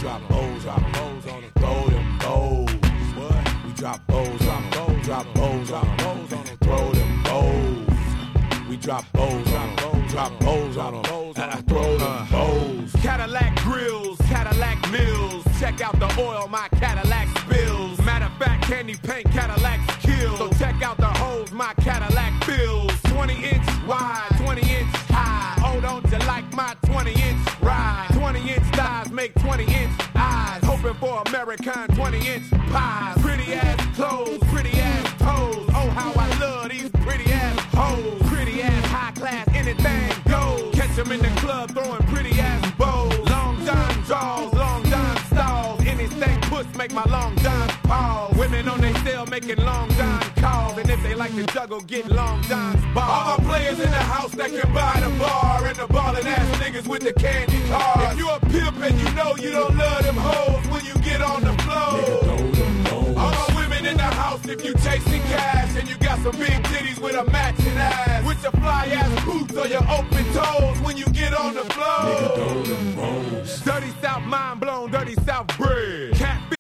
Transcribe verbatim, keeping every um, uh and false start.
drop O's, drop O's on them, throw them O's. What? We drop O's, drop O's, drop O's, drop O's on them, throw them O's. We drop O's, drop O's, drop O's on them, I throw them O's. Cadillac grills, Cadillac mills. Check out the oil my Cadillac spills. Matter of fact, candy paint Cadillacs kill. So check out the holes my Cadillac fills. twenty inch wide, twenty inch high. Oh, don't you like my twenty inch ride? twenty inch thighs make twenty inch eyes. Hoping for American twenty inch pies. Pretty ass clothes, pretty ass toes. Oh, how I love these pretty ass hoes. Pretty ass high class, anything goes. Catch them in the club throwing pretty ass bows. Long John draws, long John stalls. Anything push make my long John pause. Women on they cell making long John calls. And if they like to juggle, get long John's balls. All my players in the house that can buy the bar. And the ballin' ass niggas with the candy cars. If you a pimp and you know you don't love them hoes when you get on the floor. All my women in the house if you chasing cash. And you got some big titties with a matching ass. With your fly ass boots or your open toes when you get on the floor. Dirty South mind blow.